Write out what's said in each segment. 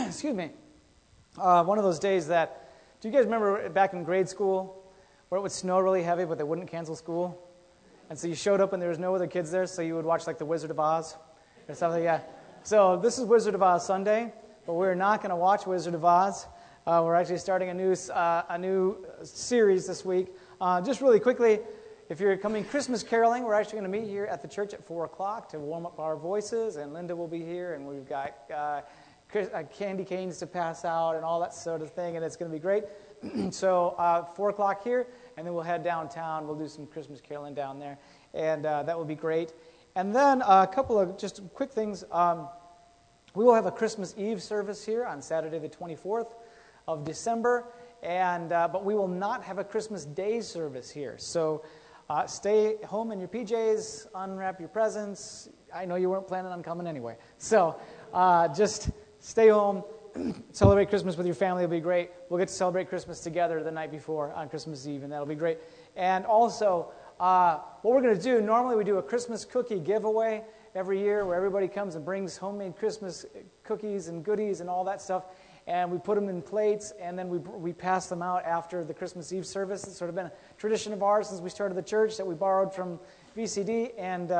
excuse me, one of those days that, do you guys remember back in grade school where it would snow really heavy but they wouldn't cancel school? And so you showed up and there was no other kids there, so you would watch like The Wizard of Oz or something like that. So this is Wizard of Oz Sunday, but we're not going to watch Wizard of Oz. We're actually starting a new series this week. Just really quickly, if you're coming Christmas caroling, we're actually going to meet here at the church at 4 o'clock to warm up our voices, and Linda will be here, and we've got candy canes to pass out and all that sort of thing, and it's going to be great. So 4 o'clock here, and then we'll head downtown. We'll do some Christmas caroling down there, and that will be great. And then a couple of just quick things. We will have a Christmas Eve service here on Saturday the 24th of December, but we will not have a Christmas Day service here. So stay home in your PJs, unwrap your presents. I know you weren't planning on coming anyway. So just stay home, celebrate Christmas with your family. It'll be great. We'll get to celebrate Christmas together the night before on Christmas Eve, and that'll be great. And also, what we're going to do, normally we do a Christmas cookie giveaway every year where everybody comes and brings homemade Christmas cookies and goodies and all that stuff. And we put them in plates, and then we pass them out after the Christmas Eve service. It's sort of been a tradition of ours since we started the church that we borrowed from VCD. And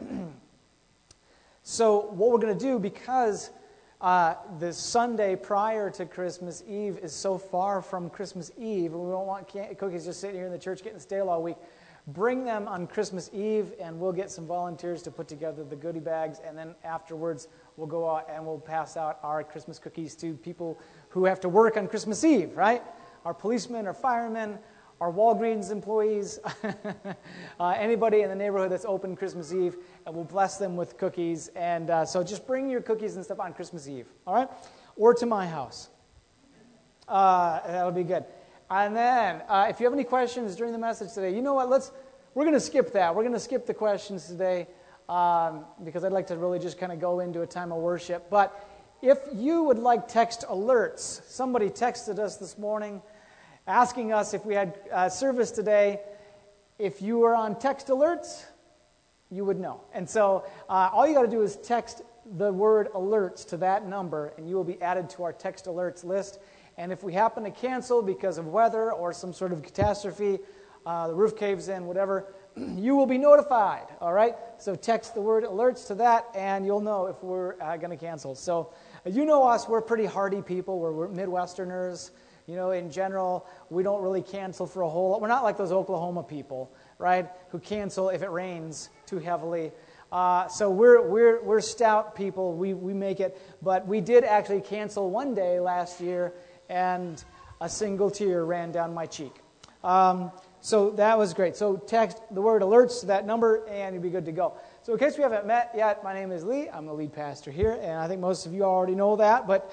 so what we're going to do, because the Sunday prior to Christmas Eve is so far from Christmas Eve, and we don't want cookies just sitting here in the church getting stale all week, bring them on Christmas Eve, and we'll get some volunteers to put together the goodie bags, and then afterwards we'll go out and we'll pass out our Christmas cookies to people who have to work on Christmas Eve, right? Our policemen, our firemen, our Walgreens employees, anybody in the neighborhood that's open Christmas Eve, and we'll bless them with cookies. And so just bring your cookies and stuff on Christmas Eve, all right? Or to my house. That'll be good. And then, if you have any questions during the message today, you know what? We're going to skip that. We're going to skip the questions today because I'd like to really just kind of go into a time of worship. But if you would like text alerts, somebody texted us this morning asking us if we had service today. If you were on text alerts, you would know. And so all you got to do is text the word alerts to that number, and you will be added to our text alerts list. And if we happen to cancel because of weather or some sort of catastrophe, the roof caves in, whatever, you will be notified, all right? So text the word alerts to that, and you'll know if we're going to cancel. So you know us, we're pretty hardy people. We're Midwesterners. You know, in general, we don't really cancel for a whole lot. We're not like those Oklahoma people, right, who cancel if it rains too heavily. So we're stout people. We make it. But we did actually cancel one day last year, and a single tear ran down my cheek. So that was great. So text the word alerts to that number, and you'll be good to go. So in case we haven't met yet, my name is Lee. I'm the lead pastor here, and I think most of you already know that. But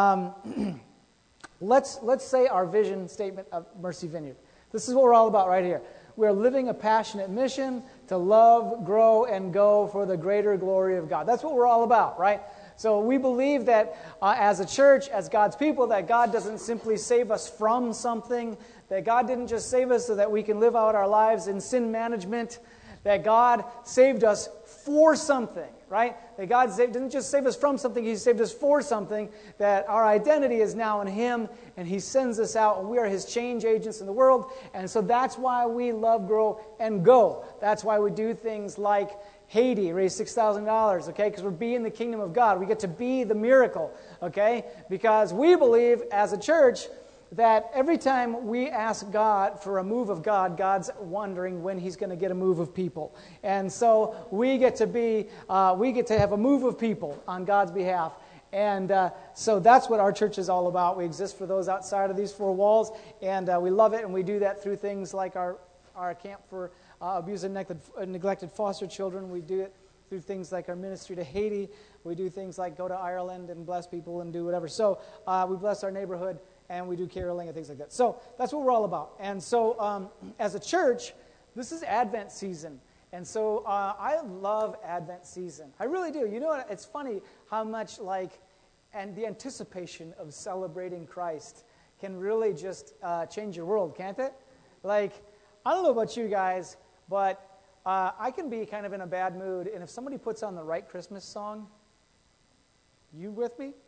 let's say our vision statement of Mercy Vineyard. This is what we're all about right here. We're living a passionate mission to love, grow, and go for the greater glory of God. That's what we're all about, right? So we believe that as a church, as God's people, that God doesn't simply save us from something, that God didn't just save us so that we can live out our lives in sin management, that God saved us for something, right? That God didn't just save us from something, He saved us for something, that our identity is now in Him, and He sends us out, and we are His change agents in the world, and so that's why we love, grow, and go. That's why we do things like Haiti, raise $6,000, okay, because we're being the kingdom of God. We get to be the miracle, okay, because we believe as a church that every time we ask God for a move of God, God's wondering when He's going to get a move of people. And so we get to have a move of people on God's behalf. And so that's what our church is all about. We exist for those outside of these four walls, and we love it, and we do that through things like our camp for abused and neglected foster children. We do it through things like our ministry to Haiti. We do things like go to Ireland and bless people and do whatever. So we bless our neighborhood, and we do caroling and things like that. So that's what we're all about. And so as a church, this is Advent season. And so I love Advent season. I really do. You know what? It's funny how much and the anticipation of celebrating Christ can really just change your world, can't it? I don't know about you guys, but I can be kind of in a bad mood, and if somebody puts on the right Christmas song, you with me?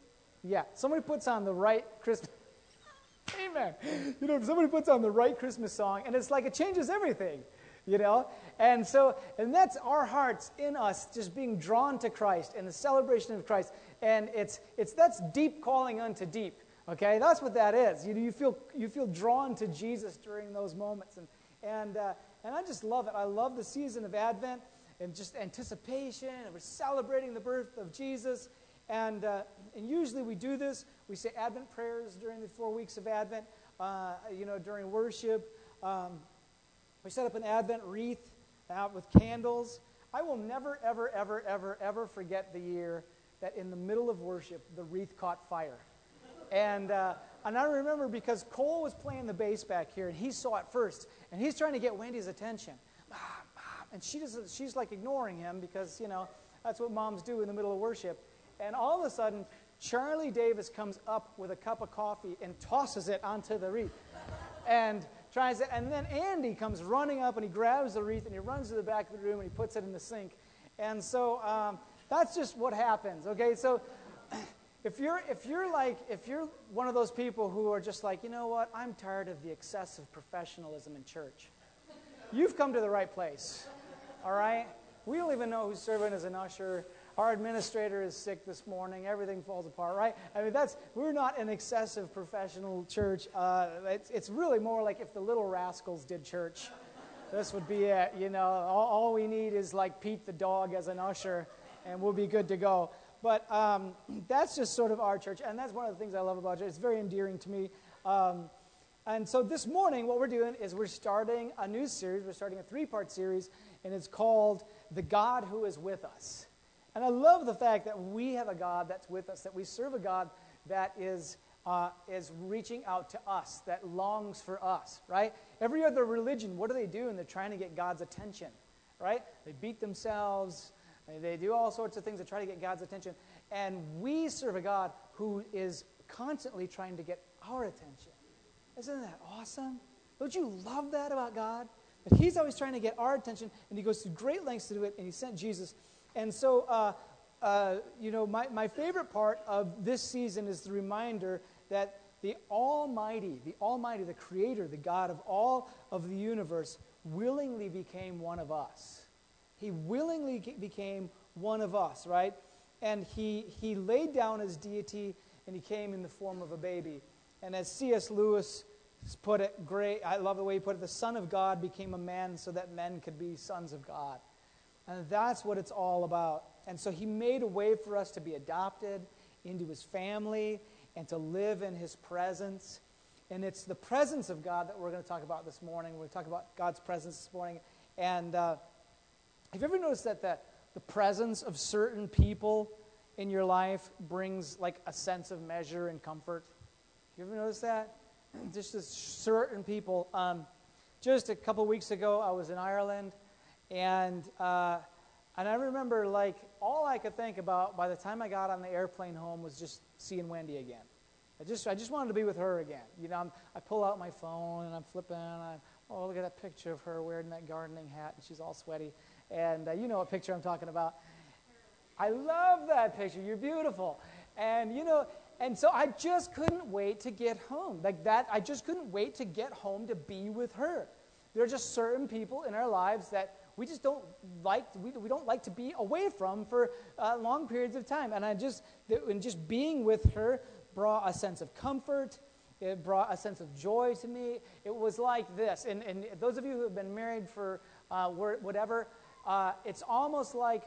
Yeah, somebody puts on the right Christmas. Amen. If somebody puts on the right Christmas song, and it's like it changes everything, And that's our hearts in us just being drawn to Christ and the celebration of Christ. And that's deep calling unto deep. Okay, that's what that is. You feel drawn to Jesus during those moments, and I just love it. I love the season of Advent and just anticipation, and we're celebrating the birth of Jesus. And usually we do this. We say Advent prayers during the 4 weeks of Advent. During worship, we set up an Advent wreath out with candles. I will never, ever, ever, ever, ever forget the year that in the middle of worship the wreath caught fire. And I remember because Cole was playing the bass back here, and he saw it first, and he's trying to get Wendy's attention. Mom, and she's like ignoring him because, that's what moms do in the middle of worship. And all of a sudden, Charlie Davis comes up with a cup of coffee and tosses it onto the wreath. And tries it, and then Andy comes running up, and he grabs the wreath, and he runs to the back of the room, and he puts it in the sink. And so that's just what happens, okay? So if you're one of those people who are just like, you know what, I'm tired of the excessive professionalism in church, you've come to the right place, all right? We don't even know who's serving as an usher. Our administrator is sick this morning. Everything falls apart, right? I mean, we're not an excessive professional church. It's really more like if the Little Rascals did church. This would be it, All we need is like Pete the dog as an usher, and we'll be good to go. But that's just sort of our church, and that's one of the things I love about it. It's very endearing to me. And so this morning, what we're doing is we're starting a new series. We're starting a 3-part series, and it's called The God Who Is With Us. And I love the fact that we have a God that's with us, that we serve a God that is reaching out to us, that longs for us, right? Every other religion, what do they do? And they're trying to get God's attention, right? They beat themselves. They do all sorts of things to try to get God's attention. And we serve a God who is constantly trying to get our attention. Isn't that awesome? Don't you love that about God? That He's always trying to get our attention, and He goes to great lengths to do it, and He sent Jesus. And so, my favorite part of this season is the reminder that the Almighty, the Creator, the God of all of the universe, willingly became one of us. He willingly became one of us, right? And he laid down His deity, and He came in the form of a baby. And as C.S. Lewis put it, great, I love the way he put it, the Son of God became a man so that men could be sons of God. And that's what it's all about. And so He made a way for us to be adopted into His family and to live in His presence. And it's the presence of God that we're going to talk about this morning. We're going to talk about God's presence this morning. And have you ever noticed that the presence of certain people in your life brings like a sense of measure and comfort? You ever notice that? Just certain people. Just a couple weeks ago, I was in Ireland. And I remember, like, all I could think about by the time I got on the airplane home was just seeing Wendy again. I just wanted to be with her again. I pull out my phone and I'm flipping, and look at that picture of her wearing that gardening hat, and she's all sweaty. And you know what picture I'm talking about. I love that picture. You're beautiful. And, and so I just couldn't wait to get home. Like that, I just couldn't wait to get home to be with her. There are just certain people in our lives that we just don't like. We don't like to be away from for long periods of time. And just being with her brought a sense of comfort. It brought a sense of joy to me. It was like this. And those of you who have been married for whatever, it's almost like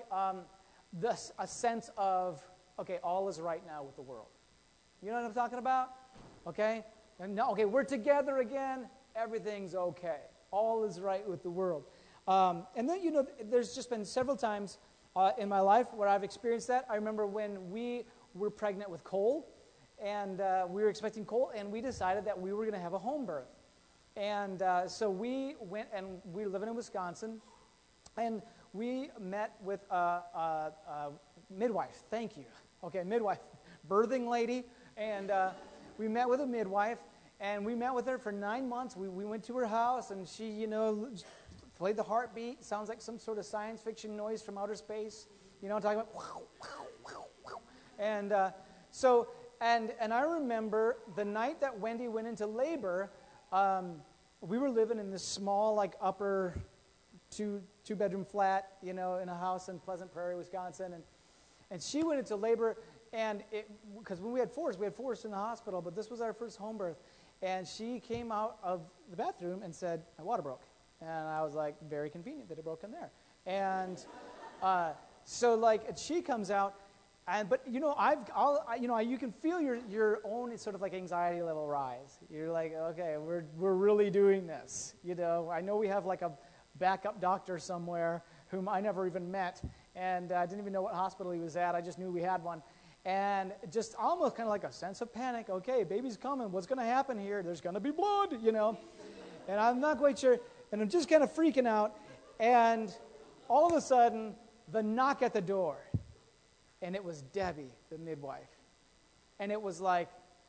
a sense of, okay, all is right now with the world. You know what I'm talking about? Okay? Okay, we're together again. Everything's okay. All is right with the world. And then, there's just been several times in my life where I've experienced that. I remember when we were pregnant with Cole, and we were expecting Cole, and we decided that we were going to have a home birth. And so we went, and we were living in Wisconsin, and we met with a midwife. Thank you. Okay, midwife, birthing lady. And we met with a midwife, and we met with her for 9 months. We went to her house, and she, played the heartbeat. Sounds like some sort of science fiction noise from outer space. You know what I'm talking about? And so and I remember the night that Wendy went into labor, we were living in this small, like, upper two-bedroom flat, in a house in Pleasant Prairie, Wisconsin, and she went into labor, and because when we had Forrest in the hospital, but this was our first home birth, and she came out of the bathroom and said, my water broke, and I was like, very convenient that it broke in there, and so like she comes out, but you can feel your own sort of like anxiety level rise. You're like, okay, we're really doing this, I know we have like a backup doctor somewhere whom I never even met, and I didn't even know what hospital he was at. I just knew we had one. And just almost kind of like a sense of panic. Okay, baby's coming. What's going to happen here? There's going to be blood, And I'm not quite sure. And I'm just kind of freaking out. And all of a sudden, the knock at the door. And it was Debbie, the midwife. And it was like,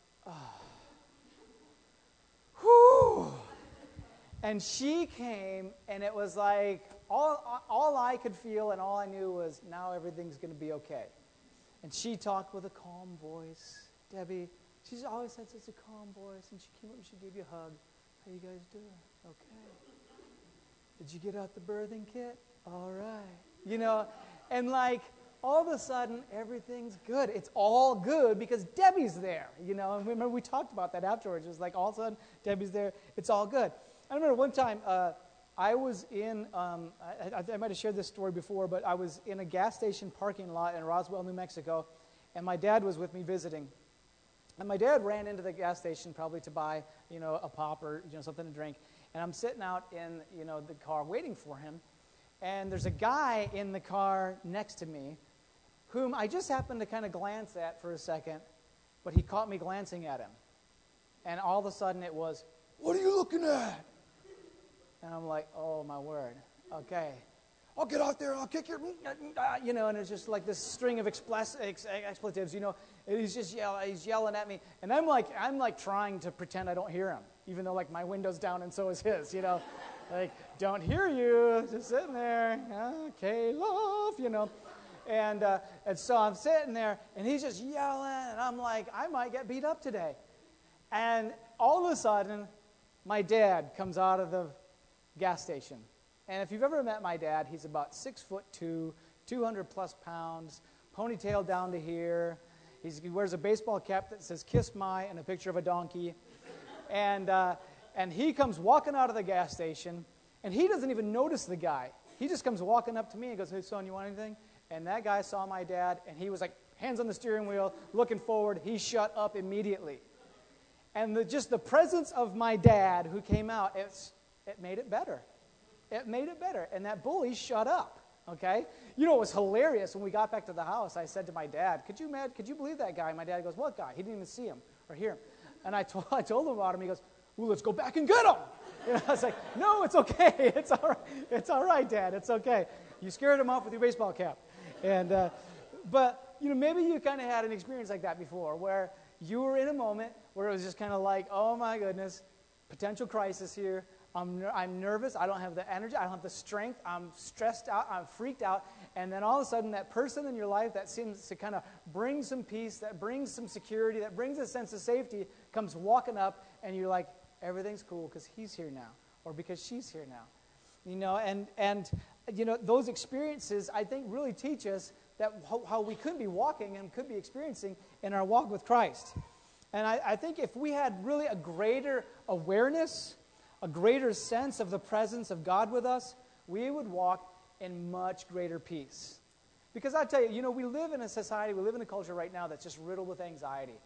whew. And she came, and it was like, all I could feel and all I knew was, now everything's going to be okay. And she talked with a calm voice. Debbie, she's always had such a calm voice, and she came up and she gave you a hug. How you guys doing? Okay. Did you get out the birthing kit? All right. And like, all of a sudden, everything's good. It's all good because Debbie's there, and remember we talked about that afterwards. It was like, all of a sudden, Debbie's there. It's all good. I remember one time I was in, I might have shared this story before, but I was in a gas station parking lot in Roswell, New Mexico, and my dad was with me visiting. And my dad ran into the gas station probably to buy, a pop or, something to drink. And I'm sitting out in, the car waiting for him. And there's a guy in the car next to me whom I just happened to kind of glance at for a second, but he caught me glancing at him. And all of a sudden it was, what are you looking at? And I'm like, oh, my word. Okay. I'll get out there, I'll kick your, and it's just like this string of expletives, and he's just yelling at me. And I'm like trying to pretend I don't hear him, even though like my window's down and so is his, like, don't hear you, just sitting there, okay, love, And so I'm sitting there, and he's just yelling, and I'm like, I might get beat up today. And all of a sudden, my dad comes out of the gas station. And if you've ever met my dad, he's about 6'2", 200 plus pounds, ponytail down to here. He wears a baseball cap that says "Kiss My" and a picture of a donkey. And he comes walking out of the gas station, and he doesn't even notice the guy. He just comes walking up to me and goes, hey, son, you want anything? And that guy saw my dad, and he was like, hands on the steering wheel, looking forward. He shut up immediately. And just the presence of my dad who came out, it made it better. It made it better. And that bully shut up, okay? It was hilarious. When we got back to the house, I said to my dad, could you believe that guy? My dad goes, what guy? He didn't even see him or hear him. And I told him about him. He goes, well, let's go back and get him. I was like, no, it's okay. It's all right. It's all right, Dad. It's okay. You scared him off with your baseball cap. And but, maybe you kind of had an experience like that before where you were in a moment where it was just kind of like, oh, my goodness, potential crisis here. I'm nervous. I don't have the energy. I don't have the strength. I'm stressed out. I'm freaked out. And then all of a sudden, that person in your life that seems to kind of bring some peace, that brings some security, that brings a sense of safety, comes walking up, and you're like, everything's cool because he's here now or because she's here now. And those experiences, I think, really teach us that how we could be walking and could be experiencing in our walk with Christ. And I think if we had really a greater awareness, a greater sense of the presence of God with us, we would walk in much greater peace. Because I tell you, we live in a society, we live in a culture right now that's just riddled with anxiety.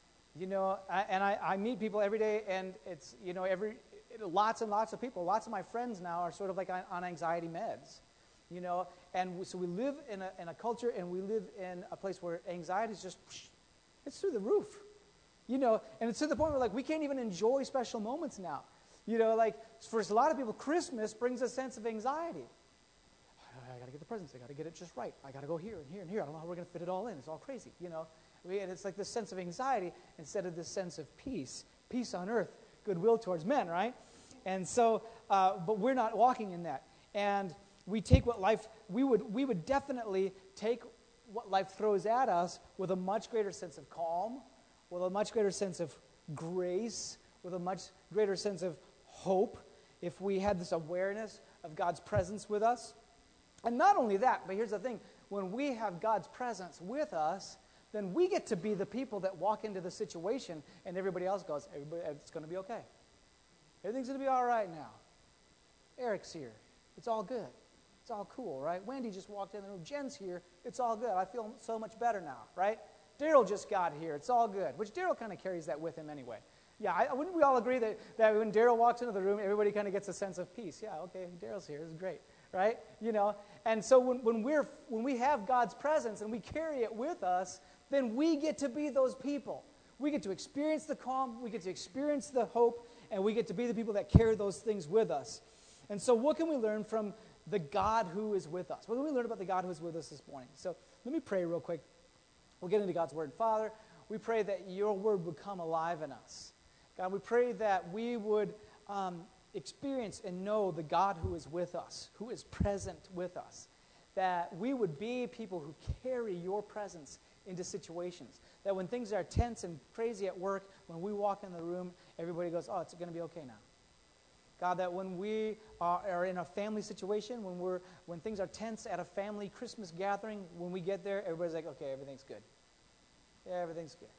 I meet people every day, and it's, lots and lots of people, lots of my friends now are sort of like on anxiety meds, and so we live in a culture, and we live in a place where anxiety is just, it's through the roof, and it's to the point where, like, we can't even enjoy special moments now. For a lot of people, Christmas brings a sense of anxiety. I got to get the presents. I got to get it just right. I got to go here and here and here. I don't know how we're going to fit it all in. It's all crazy, And it's like this sense of anxiety instead of this sense of peace. Peace on earth, goodwill towards men, right? And so, but we're not walking in that. And we take what life, we would definitely take what life throws at us with a much greater sense of calm, with a much greater sense of grace, with a much greater sense of hope, if we had this awareness of God's presence with us. And not only that, but here's the thing. When we have God's presence with us, then we get to be the people that walk into the situation and everybody else goes, it's going to be okay. Everything's going to be all right now. Eric's here. It's all good. It's all cool, right? Wendy just walked in the room. Jen's here. It's all good. I feel so much better now, right? Daryl just got here. It's all good. Which Daryl kind of carries that with him anyway. Yeah, wouldn't we all agree that when Daryl walks into the room, everybody kind of gets a sense of peace? Yeah, okay, Daryl's here. This is great, right? You know, and so when we have God's presence and we carry it with us, then we get to be those people. We get to experience the calm, we get to experience the hope, and we get to be the people that carry those things with us. And so what can we learn from the God who is with us? What can we learn about the God who is with us this morning? So let me pray real quick. We'll get into God's word. Father, we pray that your word would come alive in us. God, we pray that we would experience and know the God who is with us, who is present with us, that we would be people who carry your presence into situations, that when things are tense and crazy at work, when we walk in the room, everybody goes, oh, it's going to be okay now. God, that when we are in a family situation, when things are tense at a family Christmas gathering, when we get there, everybody's like, okay, everything's good. Yeah, everything's good.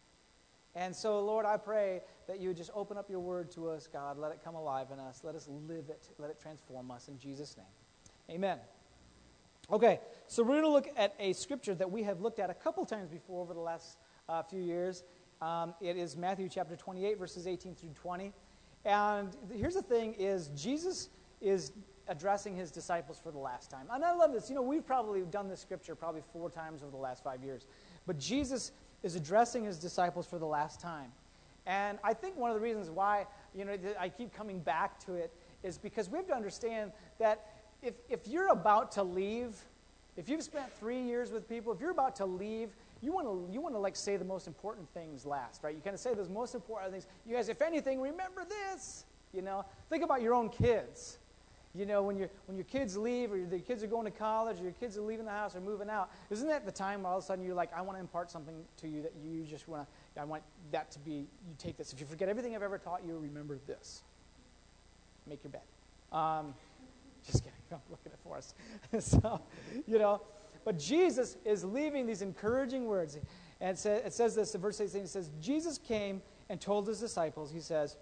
And so, Lord, I pray that you would just open up your word to us, God. Let it come alive in us. Let us live it. Let it transform us in Jesus' name. Amen. Okay, so we're going to look at a scripture that we have looked at a couple times before over the last few years. It is Matthew chapter 28, verses 18 through 20. And here's the thing is Jesus is addressing his disciples for the last time. And I love this. You know, we've probably done this scripture probably 4 times over the last 5 years. But Jesus is addressing his disciples for the last time. And I think one of the reasons why, you know, I keep coming back to it is because we have to understand that if you're about to leave, if you've spent 3 years with people, if you're about to leave, you want to like say the most important things last, right? You kind of say those most important things. You guys, if anything, remember this. You know, think about your own kids. You know, when your kids leave, or the kids are going to college, or your kids are leaving the house or moving out, isn't that the time where all of a sudden you're like, I want to impart something to you that you just want to, I want that to be, you take this. If you forget everything I've ever taught you, remember this. Make your bed. Just kidding. I'm looking at for us. So, you know, but Jesus is leaving these encouraging words. And it says this in verse 16. It says, Jesus came and told his disciples, he says,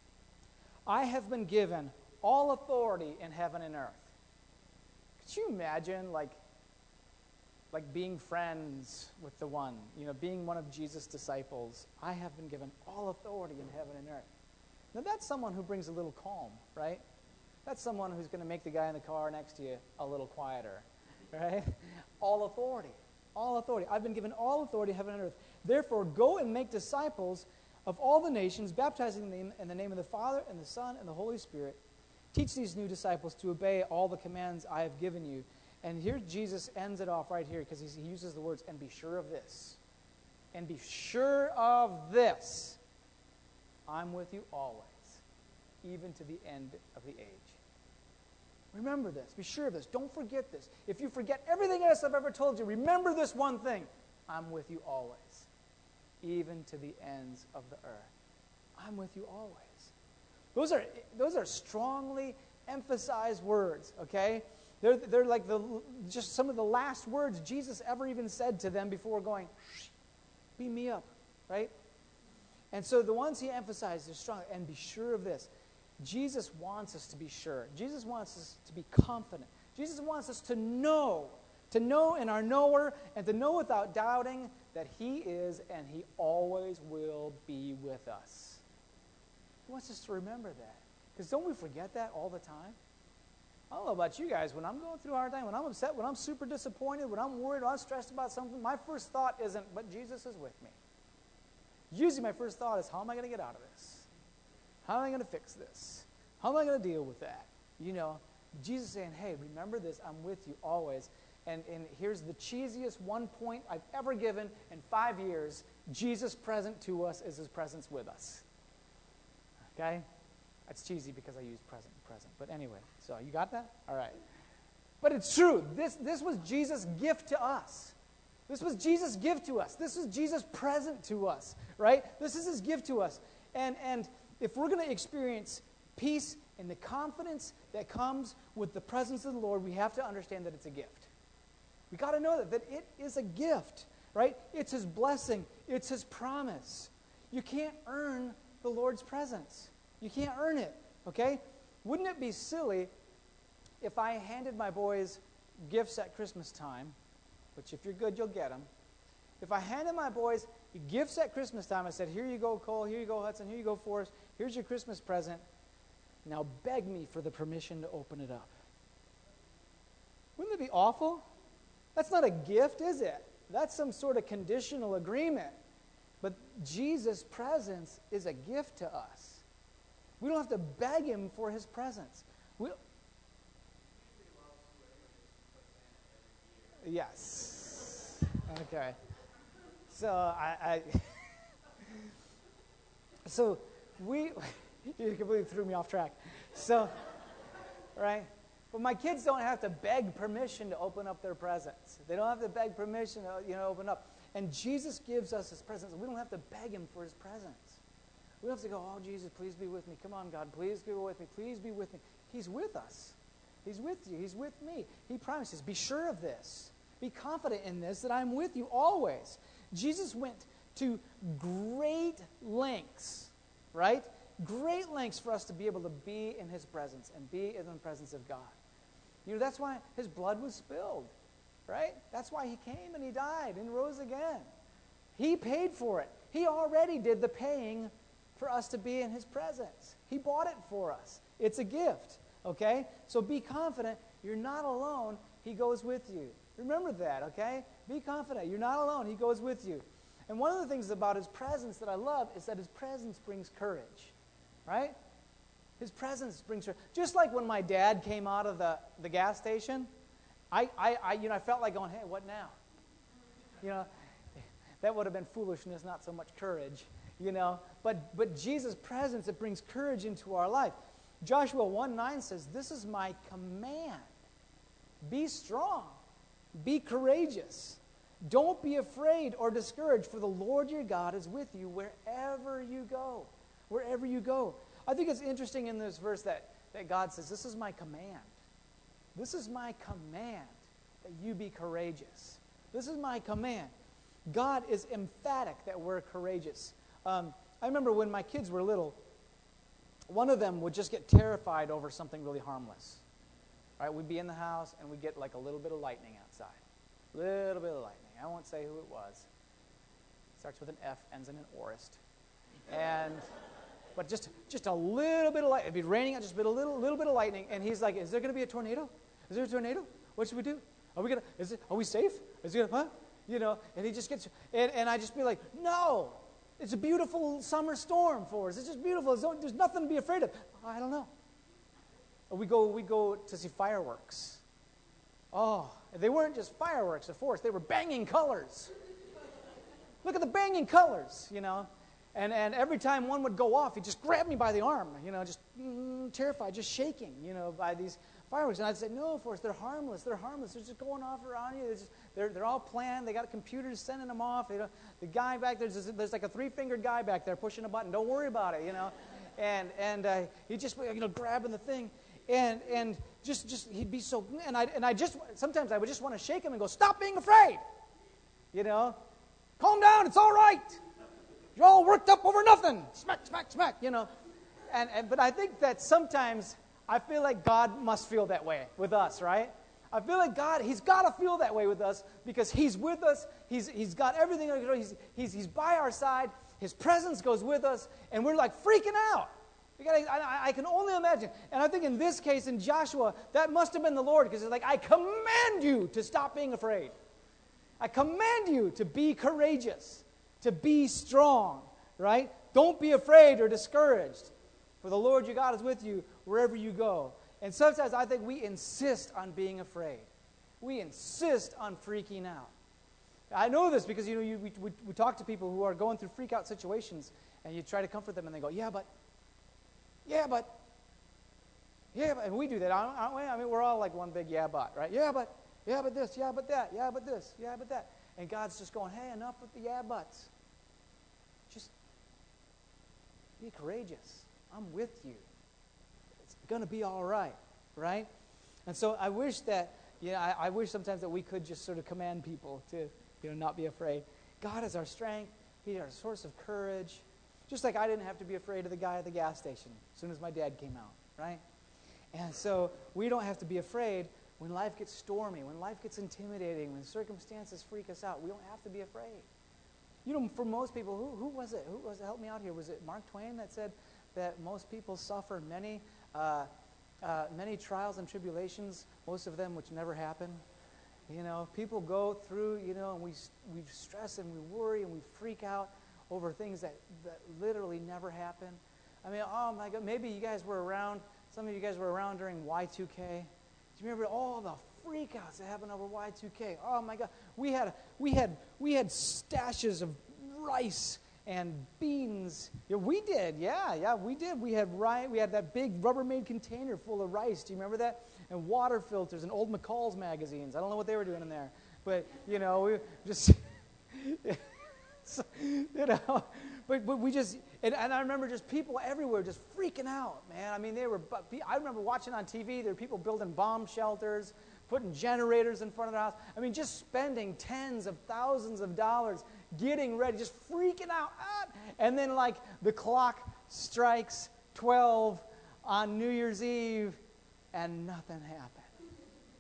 I have been given all authority in heaven and earth. Could you imagine, like being friends with the one, you know, being one of Jesus' disciples? I have been given all authority in heaven and earth. Now, that's someone who brings a little calm, right? That's someone who's going to make the guy in the car next to you a little quieter, right? All authority. All authority. I've been given all authority in heaven and earth. Therefore, go and make disciples of all the nations, baptizing them in the name of the Father and the Son and the Holy Spirit. Teach these new disciples to obey all the commands I have given you. And here Jesus ends it off right here because he uses the words, and be sure of this. And be sure of this. I'm with you always, even to the end of the age. Remember this. Be sure of this. Don't forget this. If you forget everything else I've ever told you, remember this one thing. I'm with you always, even to the ends of the earth. I'm with you always. Those are strongly emphasized words, okay? They're like just some of the last words Jesus ever even said to them before going, beam me up, right? And so the ones he emphasized are strong. And be sure of this. Jesus wants us to be sure. Jesus wants us to be confident. Jesus wants us to know in our knower, and to know without doubting that he is and he always will be with us. He wants us to remember that. Because don't we forget that all the time? I don't know about you guys. When I'm going through a hard time, when I'm upset, when I'm super disappointed, when I'm worried, when I'm stressed about something, my first thought isn't, but Jesus is with me. Usually my first thought is, how am I going to get out of this? How am I going to fix this? How am I going to deal with that? You know, Jesus saying, hey, remember this, I'm with you always. And here's the cheesiest one point I've ever given in 5 years. Jesus present to us is his presence with us. Okay? That's cheesy because I use present and present. But anyway, so you got that? All right. But it's true. This was Jesus' gift to us. This was Jesus' gift to us. This was Jesus' present to us, right? This is his gift to us. And if we're going to experience peace and the confidence that comes with the presence of the Lord, we have to understand that it's a gift. We got to know that it is a gift, right? It's his blessing. It's his promise. You can't earn the Lord's presence. You can't earn it, okay? Wouldn't it be silly if I handed my boys gifts at Christmas time, which if you're good, you'll get them. If I handed my boys gifts at Christmas time, I said, here you go, Cole, here you go, Hudson, here you go, Forrest, here's your Christmas present. Now beg me for the permission to open it up. Wouldn't it be awful? That's not a gift, is it? That's some sort of conditional agreement. But Jesus' presence is a gift to us. We don't have to beg him for his presence. Yes. Okay. So you completely threw me off track. So, right? But my kids don't have to beg permission to open up their presents. They don't have to beg permission to, open up. And Jesus gives us his presence. We don't have to beg him for his presence. We don't have to go, oh, Jesus, please be with me. Come on, God, please go with me. Please be with me. He's with us. He's with you. He's with me. He promises, be sure of this. Be confident in this, that I'm with you always. Jesus went to great lengths, right? Great lengths for us to be able to be in his presence and be in the presence of God. That's why his blood was spilled, right? That's why he came and he died and rose again. He paid for it. He already did the paying for us to be in his presence. He bought it for us. It's a gift, okay? So be confident. You're not alone. He goes with you. Remember that, okay? Be confident. You're not alone. He goes with you. And one of the things about his presence that I love is that his presence brings courage, right? His presence brings courage. Just like when my dad came out of the gas station, I felt like going, hey, what now? That would have been foolishness, not so much courage, But Jesus' presence, it brings courage into our life. Joshua 1:9 says, this is my command. Be strong. Be courageous. Don't be afraid or discouraged, for the Lord your God is with you wherever you go. Wherever you go. I think it's interesting in this verse that God says, this is my command. This is my command that you be courageous. This is my command. God is emphatic that we're courageous. I remember when my kids were little, one of them would just get terrified over something really harmless. Right? We'd be in the house and we'd get like a little bit of lightning outside. Little bit of lightning. I won't say who it was. Starts with an F, ends in an orist. But just a little bit of lightning. It'd be raining out, just a little bit of lightning. And he's like, is there going to be a tornado? Is there a tornado? What should we do? Are we safe? Is it gonna, and he just gets, and I just be like, no, it's a beautiful summer storm for us. It's just beautiful. There's nothing to be afraid of. I don't know. We go to see fireworks. Oh, they weren't just fireworks, of course. They were banging colors. Look at the banging colors, And every time one would go off, he'd just grab me by the arm, just terrified, just shaking, by these fireworks. And I'd say, no, Forrest, they're harmless. They're harmless. They're just going off around you. They're all planned. They got computers sending them off. The guy back there's like a 3-fingered guy back there pushing a button. Don't worry about it, And he just grabbing the thing. And just he'd be so, and I sometimes I would just want to shake him and go, stop being afraid, calm down, it's all right, you're all worked up over nothing, smack, smack, smack, but I think that sometimes I feel like God must feel that way with us, right? I feel like God, he's got to feel that way with us because he's with us, he's got everything under control, he's by our side, his presence goes with us, and we're like freaking out. I can only imagine. And I think in this case, in Joshua, that must have been the Lord, because it's like, I command you to stop being afraid. I command you to be courageous, to be strong, right? Don't be afraid or discouraged, for the Lord your God is with you wherever you go. And sometimes I think we insist on being afraid. We insist on freaking out. I know this because, we talk to people who are going through freak-out situations, and you try to comfort them, and they go, yeah, but, and we do that, aren't we? I mean, we're all like one big yeah, but, right? Yeah, but this, yeah, but that, yeah, but this, yeah, but that. And God's just going, hey, enough with the yeah buts. Just be courageous. I'm with you. It's going to be all right, right? And so I wish that, I wish sometimes that we could just sort of command people to, not be afraid. God is our strength. He's our source of courage. Just like I didn't have to be afraid of the guy at the gas station as soon as my dad came out, right? And so we don't have to be afraid when life gets stormy, when life gets intimidating, when circumstances freak us out. We don't have to be afraid. For most people, who was it? Who was it? Help me out here. Was it Mark Twain that said that most people suffer many trials and tribulations, most of them which never happen? People go through, and we stress and we worry and we freak out over things that literally never happen. I mean, oh my God, maybe you guys were around, some of you guys were around during Y2K. Do you remember all the freakouts that happened over Y2K? Oh my God, we had stashes of rice and beans. Yeah, we did. Yeah, we did. We had that big Rubbermaid container full of rice. Do you remember that? And water filters and old McCall's magazines. I don't know what they were doing in there, but we just. But we just, and I remember just people everywhere just freaking out, man. I mean, I remember watching on TV, there were people building bomb shelters, putting generators in front of their house. I mean, just spending tens of thousands of dollars getting ready, just freaking out. And then, like, the clock strikes 12 on New Year's Eve, and nothing happened.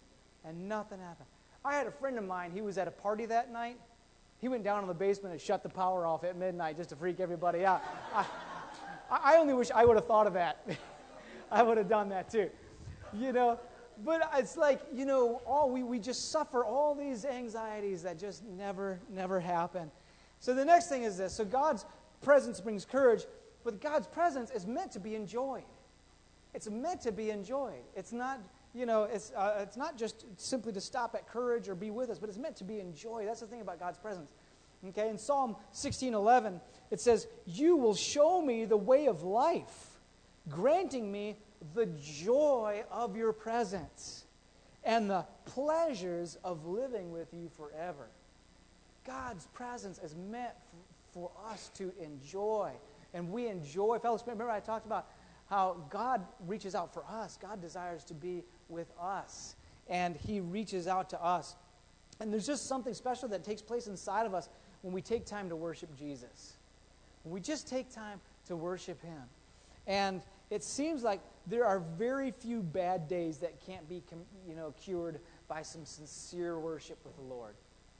I had a friend of mine, he was at a party that night. He went down in the basement and shut the power off at midnight just to freak everybody out. I only wish I would have thought of that. I would have done that too. But it's like, we just suffer all these anxieties that just never happen. So the next thing is this. So God's presence brings courage, but God's presence is meant to be enjoyed. It's meant to be enjoyed. It's not... it's not just simply to stop at courage or be with us, but it's meant to be enjoyed. That's the thing about God's presence. Okay, in Psalm 16:11, it says, "You will show me the way of life, granting me the joy of your presence and the pleasures of living with you forever." God's presence is meant for us to enjoy, and we enjoy fellowship. Remember, I talked about how God reaches out for us. God desires to be with us, and He reaches out to us. And there's just something special that takes place inside of us when we take time to worship Jesus. When we just take time to worship Him. And it seems like there are very few bad days that can't be cured by some sincere worship with the Lord.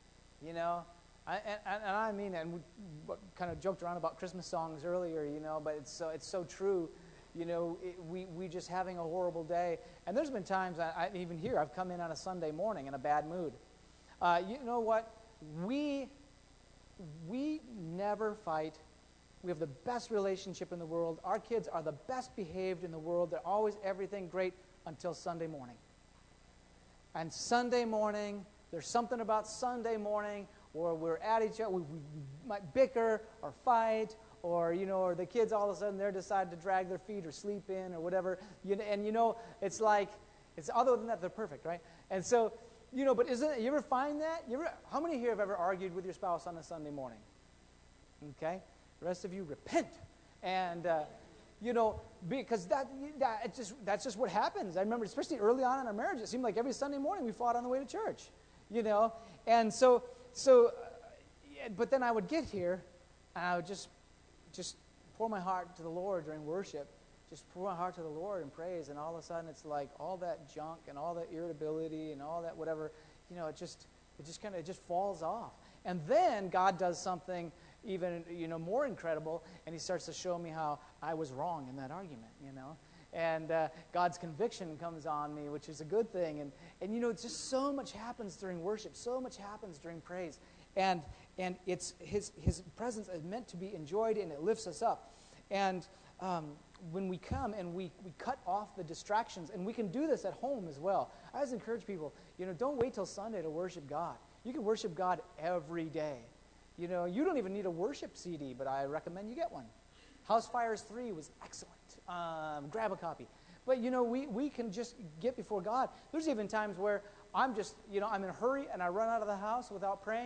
I mean, and we kind of joked around about Christmas songs earlier, but it's so true. We just having a horrible day. And there's been times, even here, I've come in on a Sunday morning in a bad mood. You know what? We never fight. We have the best relationship in the world. Our kids are the best behaved in the world. They're always everything great until Sunday morning. And Sunday morning, there's something about Sunday morning where we're at each other. We might bicker or fight, or the kids all of a sudden they decide to drag their feet or sleep in or whatever. It's like, other than that, they're perfect, right? And so, but you ever find that? How many here have ever argued with your spouse on a Sunday morning? Okay? The rest of you, repent. And, because that's just what happens. I remember, especially early on in our marriage, it seemed like every Sunday morning we fought on the way to church, And so, but then I would get here, and I would just pour my heart to the Lord during worship, just pour my heart to the Lord and praise, and all of a sudden it's like all that junk and all that irritability and all that whatever, it just falls off. And then God does something even, more incredible, and He starts to show me how I was wrong in that argument, And God's conviction comes on me, which is a good thing. And just so much happens during worship, so much happens during praise. And it's His presence is meant to be enjoyed, and it lifts us up. And when we come and we cut off the distractions, and we can do this at home as well. I always encourage people, don't wait till Sunday to worship God. You can worship God every day. You don't even need a worship CD, but I recommend you get one. House Fires 3 was excellent. Grab a copy. But, we can just get before God. There's even times where I'm just, I'm in a hurry and I run out of the house without praying,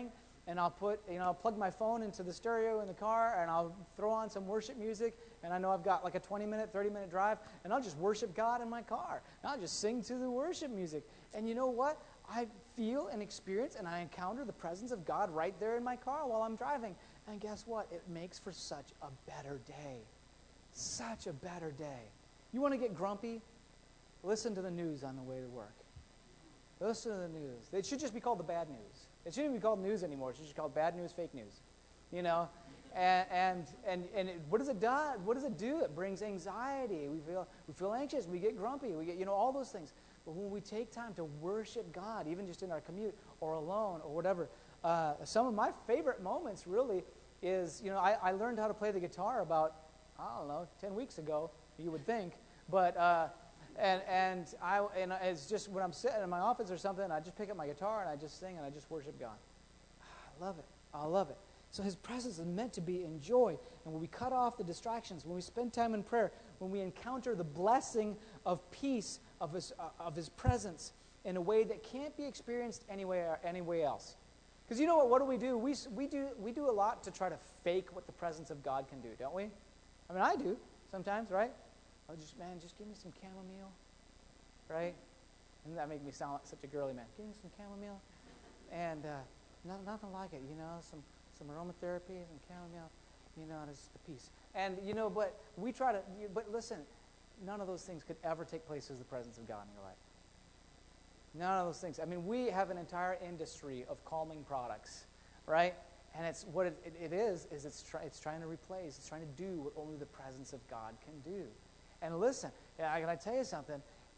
and I'll plug my phone into the stereo in the car, and I'll throw on some worship music, and I know I've got like a 20-minute, 30-minute drive, and I'll just worship God in my car. And I'll just sing to the worship music. And you know what? I feel and experience, and I encounter the presence of God right there in my car while I'm driving. And guess what? It makes for such a better day. Such a better day. You want to get grumpy? Listen to the news on the way to work. Listen to the news. It should just be called the bad news. It shouldn't be called news anymore. It should just be called bad news, fake news. You know? And what does it do? What does it do? It brings anxiety. We feel anxious. We get grumpy. We get, all those things. But when we take time to worship God, even just in our commute or alone or whatever, some of my favorite moments really is, I learned how to play the guitar about, 10 weeks ago, you would think. But and it's just when I'm sitting in my office or something, I just pick up my guitar and I just sing and I just worship God. I love it. I love it. So His presence is meant to be enjoyed. And when we cut off the distractions, when we spend time in prayer, when we encounter the blessing of peace of His presence in a way that can't be experienced anywhere else. Because you know what? What do? We do a lot to try to fake what the presence of God can do, don't we? I mean, I do sometimes, right? Just give me some chamomile, right? Doesn't that make me sound like such a girly man? Give me some chamomile, and nothing like it, some aromatherapy, some chamomile, just the peace. And but we try to. But listen, none of those things could ever take place as the presence of God in your life. None of those things. I mean, we have an entire industry of calming products, right? And it's what it is it's trying to replace. It's trying to do what only the presence of God can do. And listen, can I tell you something?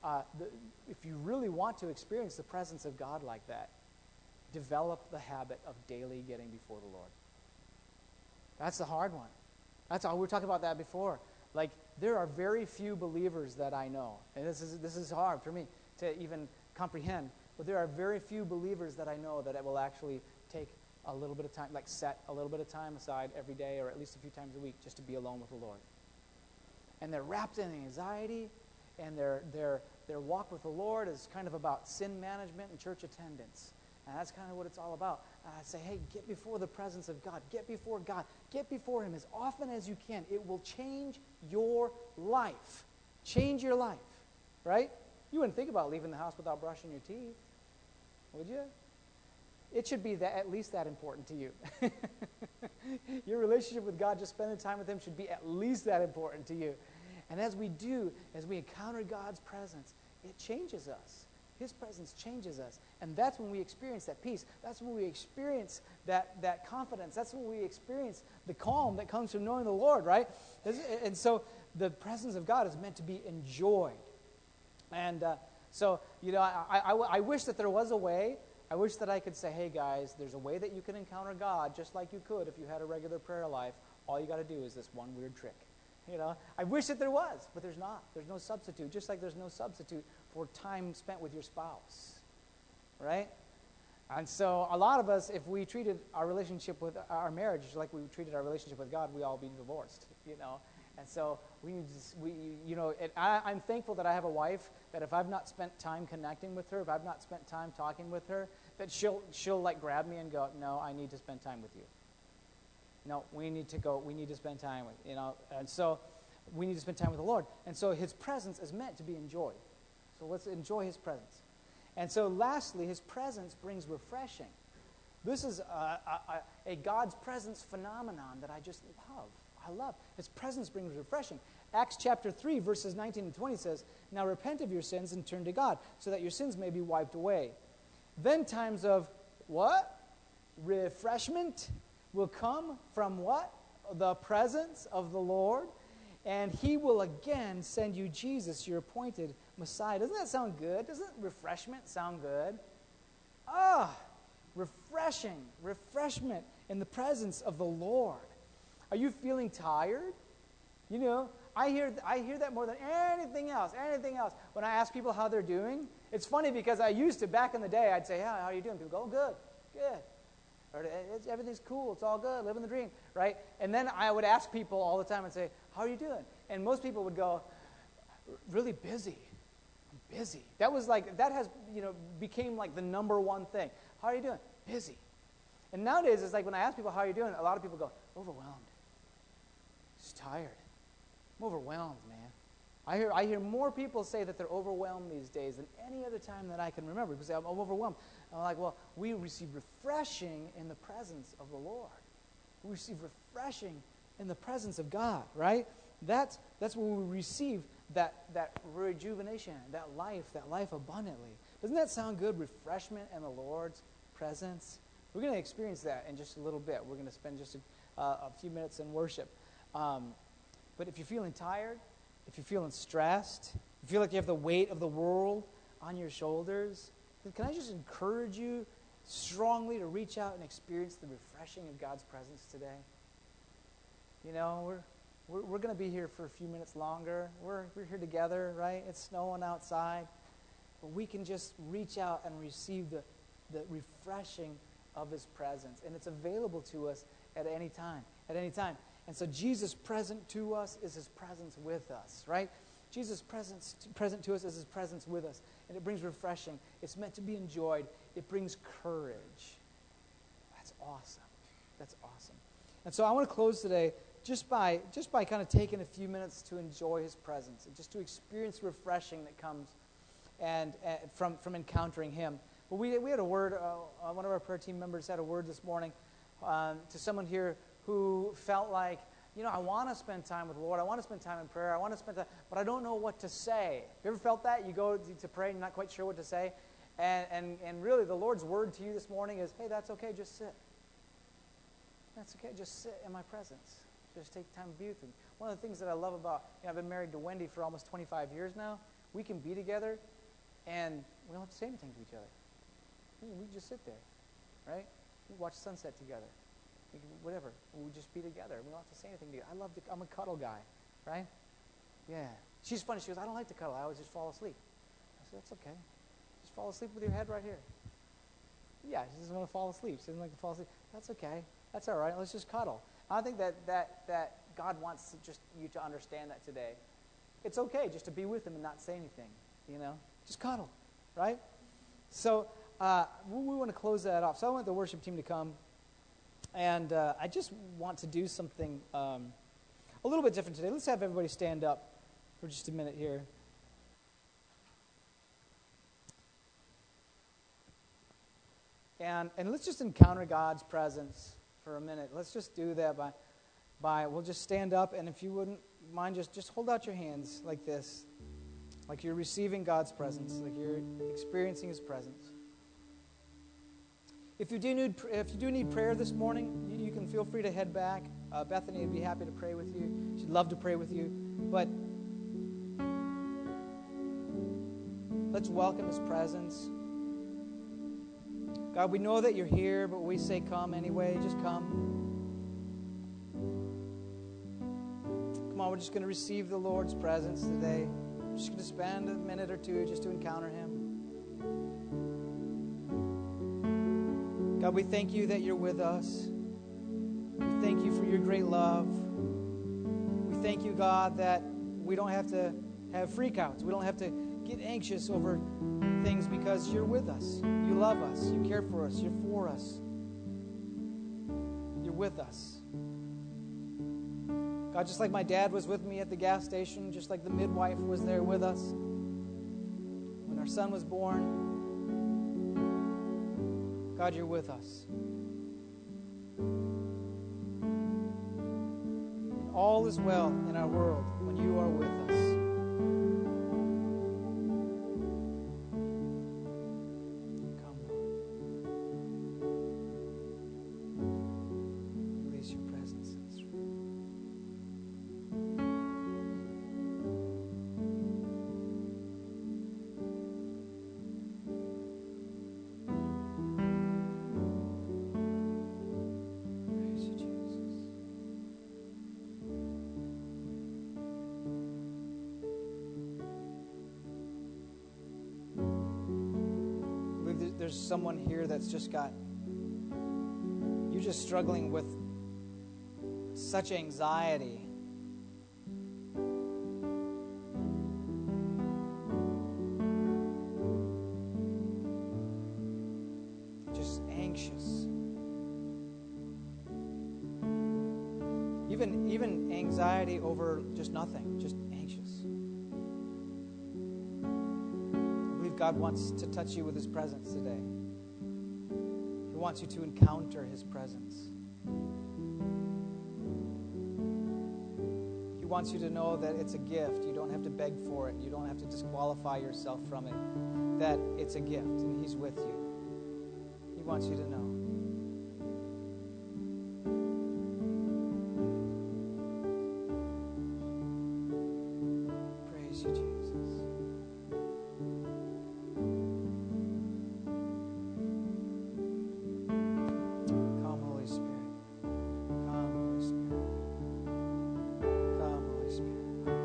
If you really want to experience the presence of God like that, develop the habit of daily getting before the Lord. That's the hard one. That's all. We were talking about that before. Like, there are very few believers that I know, and this is hard for me to even comprehend, but there are very few believers that I know that it will actually take a little bit of time, like set a little bit of time aside every day or at least a few times a week just to be alone with the Lord. And they're wrapped in anxiety, and their walk with the Lord is kind of about sin management and church attendance. And that's kind of what it's all about. I say, hey, get before the presence of God. Get before God. Get before Him as often as you can. It will change your life. Change your life, right? You wouldn't think about leaving the house without brushing your teeth, would you? It should be at least that important to you. Your relationship with God, just spending time with Him, should be at least that important to you. And as we encounter God's presence, it changes us. His presence changes us. And that's when we experience that peace. That's when we experience that confidence. That's when we experience the calm that comes from knowing the Lord, right? And so the presence of God is meant to be enjoyed. And I wish that there was a way. I wish that I could say, hey guys, there's a way that you can encounter God just like you could if you had a regular prayer life. All you got to do is this one weird trick. I wish that there was, but there's not. There's no substitute, just like there's no substitute for time spent with your spouse, right? And so a lot of us, if we treated our relationship with our marriage like we treated our relationship with God, we'd all be divorced, And so I'm thankful that I have a wife that if I've not spent time connecting with her, if I've not spent time talking with her, that she'll like grab me and go, no, I need to spend time with you. No, we need to spend time with, and so we need to spend time with the Lord. And so His presence is meant to be enjoyed. So let's enjoy His presence. And so lastly, His presence brings refreshing. This is a God's presence phenomenon that I just love. I love. His presence brings refreshing. Acts chapter 3, verses 19 and 20 says, now repent of your sins and turn to God, so that your sins may be wiped away. Then times of what? Refreshment will come from what? The presence of the Lord. And He will again send you Jesus, your appointed Messiah. Doesn't that sound good? Doesn't refreshment sound good? Refreshment in the presence of the Lord. Are you feeling tired? I hear that more than anything else. When I ask people how they're doing, it's funny because I used to, back in the day, I'd say, how are you doing? People go, oh, good. Or, everything's cool, it's all good, living the dream, right? And then I would ask people all the time and say, how are you doing? And most people would go, really busy. I'm busy. That has became like the number one thing. How are you doing? Busy. And nowadays, it's like when I ask people, how are you doing? A lot of people go, overwhelmed. Just tired. I'm overwhelmed, man. I hear more people say that they're overwhelmed these days than any other time that I can remember. People say, I'm overwhelmed. I'm like, well, we receive refreshing in the presence of the Lord. We receive refreshing in the presence of God, right? That's where we receive that rejuvenation, that life abundantly. Doesn't that sound good? Refreshment in the Lord's presence. We're going to experience that in just a little bit. We're going to spend just a few minutes in worship. But if you're feeling tired, if you're feeling stressed, you feel like you have the weight of the world on your shoulders, then can I just encourage you strongly to reach out and experience the refreshing of God's presence today? You know, we're going to be here for a few minutes longer. We're here together, right? It's snowing outside. But we can just reach out and receive the refreshing of His presence. And it's available to us at any time. And so Jesus present to us is His presence with us, right? Jesus present to us is His presence with us. And it brings refreshing. It's meant to be enjoyed. It brings courage. That's awesome. And so I want to close today just by kind of taking a few minutes to enjoy His presence and just to experience the refreshing that comes and from encountering Him. But we had a word, one of our prayer team members had a word this morning to someone here who felt like, I want to spend time with the Lord. I want to spend time in prayer. I want to spend time, but I don't know what to say. Have you ever felt that? You go to pray and you're not quite sure what to say. And really the Lord's word to you this morning is, hey, that's okay, just sit. That's okay, just sit in my presence. Just take time to be with me. One of the things that I love about, I've been married to Wendy for almost 25 years now. We can be together and we don't have to say anything to each other. We just sit there, right? We watch sunset together. Whatever. We just be together. We don't have to say anything together. I'm a cuddle guy, right? Yeah. She's funny. She goes, I don't like to cuddle. I always just fall asleep. I said, that's okay. Just fall asleep with your head right here. Yeah, she doesn't want to fall asleep. She doesn't like to fall asleep. That's okay. That's all right. Let's just cuddle. I think that God wants you to understand that today. It's okay just to be with Him and not say anything, Just cuddle, right? So we want to close that off. So I want the worship team to come. And I just want to do something a little bit different today. Let's have everybody stand up for just a minute here. And let's just encounter God's presence for a minute. Let's just do that by we'll just stand up, and if you wouldn't mind, just hold out your hands like this, like you're receiving God's presence, like you're experiencing His presence. If you do need prayer this morning, you can feel free to head back. Bethany would be happy to pray with you. She'd love to pray with you. But let's welcome His presence. God, we know that you're here, but we say come anyway. Just come. Come on, we're just going to receive the Lord's presence today. We're just going to spend a minute or two just to encounter Him. God, we thank you that you're with us. We thank you for your great love. We thank you, God, that we don't have to have freakouts. We don't have to get anxious over things because you're with us. You love us. You care for us. You're for us. You're with us. God, just like my dad was with me at the gas station, just like the midwife was there with us when our son was born, God, you're with us. And all is well in our world when you are with us. Come, Lord. Release your presence in this room. There's someone here that's you're just struggling with such anxiety. Just anxious. anxiety over just nothing, just anxious. I believe God wants to touch you with His presence today. He wants you to encounter His presence. He wants you to know that it's a gift. You don't have to beg for it. You don't have to disqualify yourself from it. That it's a gift and He's with you. He wants you to know. Praise you, Jesus. Come, Holy Spirit. Come, Holy Spirit. Come, Holy Spirit.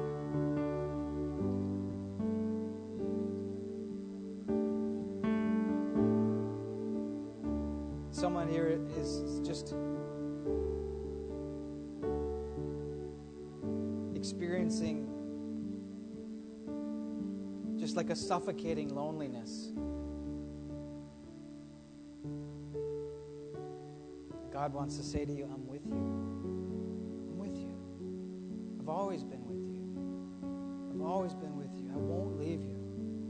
Someone here is just experiencing just like a suffocating loneliness. God wants to say to you, I'm with you. I'm with you. I've always been with you. I've always been with you. I won't leave you.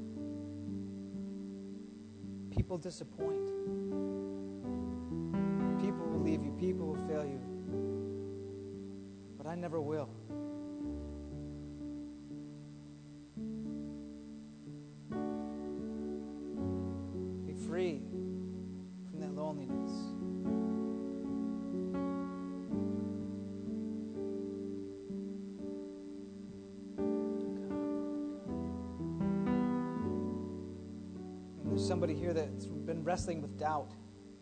People disappoint. People will leave you. People will fail you. But I never will. Be free from that loneliness. And there's somebody here that's been wrestling with doubt.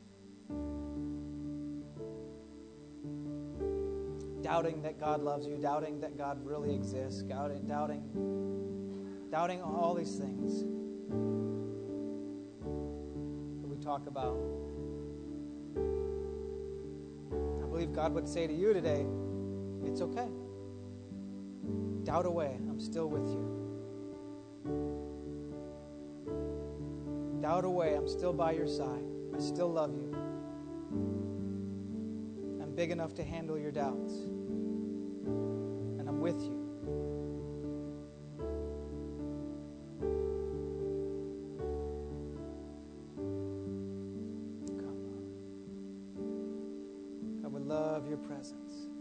Doubting that God loves you, doubting that God really exists, doubting all these things that we talk about. I believe God would say to you today, it's okay. Doubt away, I'm still with you. Doubt away, I'm still by your side. I still love you. I'm big enough to handle your doubts. And I'm with you. Come, Lord. I would love your presence.